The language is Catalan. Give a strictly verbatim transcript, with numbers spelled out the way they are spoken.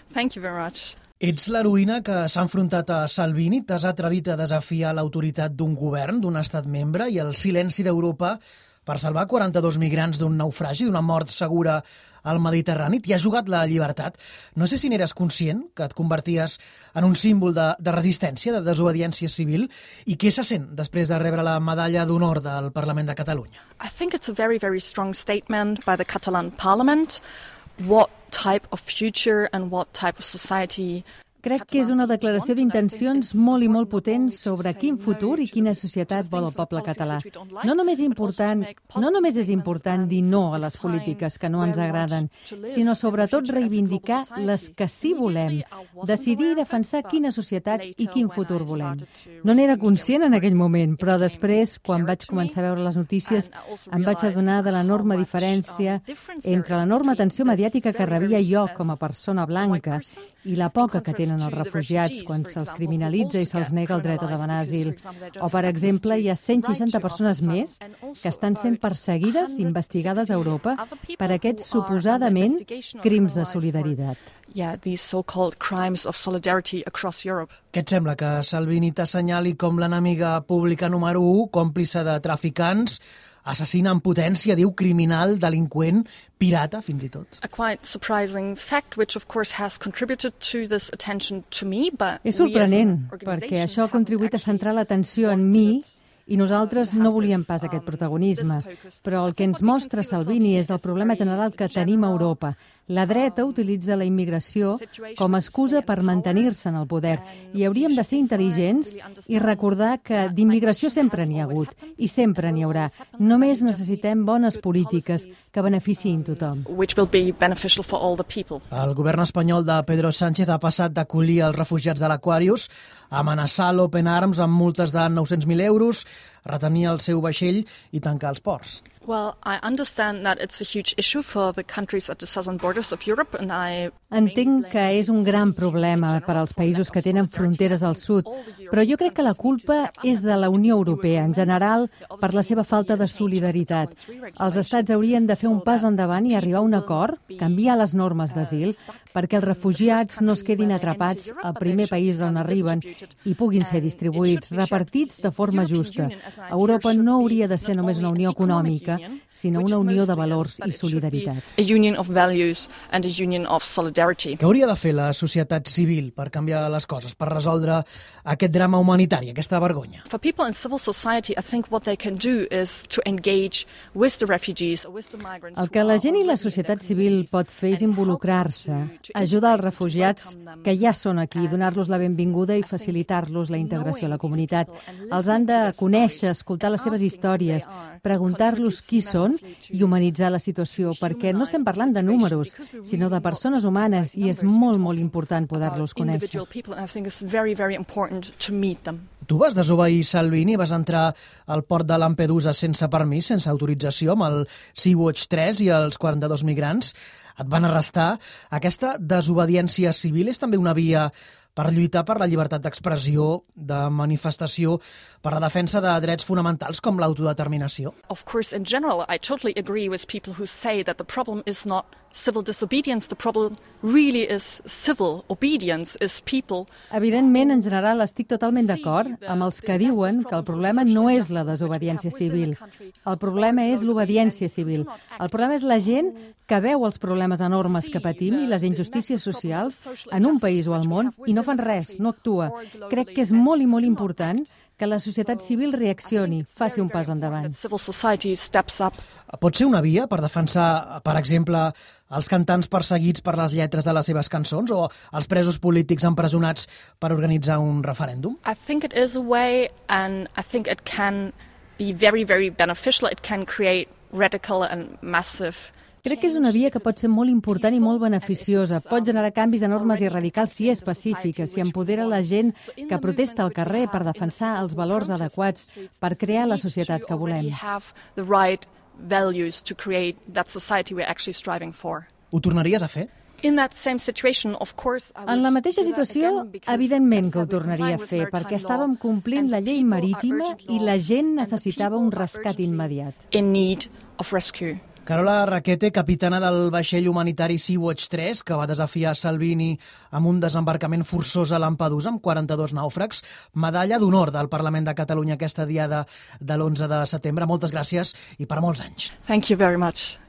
Thank you very much. Ets l'heroïna que s'ha enfrontat a Salvini, t'has atrevit a desafiar l'autoritat d'un govern, d'un estat membre i el silenci d'Europa per salvar quaranta-dos migrants d'un naufragi, d'una mort segura al Mediterrani. T'hi ha jugat la llibertat. No sé si n'eres conscient que et converties en un símbol de, de resistència, de desobediència civil, i què se sent després de rebre la medalla d'honor del Parlament de Catalunya? I think it's a very, very strong statement by the Catalan Parliament. What type of future and what type of society... Crec que és una declaració d'intencions molt i molt potent sobre quin futur i quina societat vol el poble català. No només important, no només és important dir no a les polítiques que no ens agraden, sinó sobretot reivindicar les que sí volem, decidir i defensar quina societat i quin futur volem. No n'era conscient en aquell moment, però després, quan vaig començar a veure les notícies, em vaig adonar de l'enorme diferència entre l'enorme atenció mediàtica que rebia jo com a persona blanca i la poca que tenen els refugiats quan se'ls criminalitza i se'ls nega el dret a demanar asil. O, per exemple, hi ha cent seixanta persones més que estan sent perseguides i investigades a Europa per aquests suposadament crims de solidaritat. Yeah, these so-called crimes of solidarity across Europe. Què et sembla que Salvini t'assenyali com l'enemiga pública número u, còmplice de traficants, assassina en potència, diu criminal, delinqüent, pirata, fins i tot? A quite surprising fact, which of course has contributed to this attention to me, but és sorprenent, perquè això ha contribuït a centrar l'atenció en mi i nosaltres no volíem pas aquest protagonisme. Però el que ens mostra Salvini és el problema general que tenim a Europa. La dreta utilitza la immigració com a excusa per mantenir-se en el poder i hauríem de ser intel·ligents i recordar que d'immigració sempre n'hi ha hagut i sempre n'hi haurà. Només necessitem bones polítiques que beneficiïn tothom. El govern espanyol de Pedro Sánchez ha passat d'acollir els refugiats de l'Aquarius a amenaçar l'Open Arms amb multes de nou-cents mil euros, retenir el seu vaixell i tancar els ports. Well, I understand that it's a huge issue for the countries at the southern borders of Europe, and I... Entenc que és un gran problema per als països que tenen fronteres al sud, però jo crec que la culpa és de la Unió Europea, en general, per la seva falta de solidaritat. Els estats haurien de fer un pas endavant i arribar a un acord, canviar les normes d'asil, perquè els refugiats no es quedin atrapats al primer país on arriben i puguin ser distribuïts, repartits de forma justa. Europa no hauria de ser només una unió econòmica, sinó una unió de valors i solidaritat. A union of values and a union of solidarity. Què hauria de fer la societat civil per canviar les coses, per resoldre aquest drama humanitari, aquesta vergonya? For people in civil society, I think what they can do is to engage with the refugees or with the migrants. El que la gent i la societat civil pot fer és involucrar-se, ajudar els refugiats que ja són aquí, donar-los la benvinguda i facilitar-los la integració a la comunitat. Els han de conèixer, escoltar les seves històries, preguntar-los qui són i humanitzar la situació, perquè no estem parlant de números, sinó de persones humanes i és molt, molt important poder-los conèixer. Tu vas desobeir Salvini, vas entrar al port de Lampedusa sense permís, sense autorització, amb el Sea-Watch tres i els quaranta-dos migrants. Et van arrestar. Aquesta desobediència civil és també una via per lluitar per la llibertat d'expressió, de manifestació, per la defensa de drets fonamentals com l'autodeterminació? Of course, in general, I totally agree with people who say that the problem is not civil disobedience, the problem really is civil obedience, is people... Evidentment, en general, estic totalment d'acord amb els que diuen que el problema no és la desobediència civil. El problema és l'obediència civil. El problema és la gent que veu els problemes enormes que patim i les injustícies socials en un país o al món i no fan res, no actua. Crec que és molt i molt important que la societat civil reaccioni, faci un pas endavant. Pot ser una via per defensar, per exemple, els cantants perseguits per les lletres de les seves cançons o els presos polítics empresonats per organitzar un referèndum? I think it is a way and I think it can be very, very beneficial. It can create radical and massive... Crec que és una via que pot ser molt important i molt beneficiosa. Pot generar canvis enormes i radicals si és pacífica, si empodera la gent que protesta al carrer per defensar els valors adequats, per crear la societat que volem. Ho tornaries a fer? In that same situation, of course, en la mateixa situació, evidentment que ho tornaria a fer, perquè estàvem complint la llei marítima i la gent necessitava un rescat immediat. In need of rescue. Carola Rackete, capitana del vaixell humanitari Sea-Watch tres, que va desafiar Salvini amb un desembarcament forçós a Lampedusa amb quaranta-dos nàufrags. Medalla d'honor del Parlament de Catalunya aquesta diada de l'onze de setembre. Moltes gràcies i per molts anys. Thank you very much.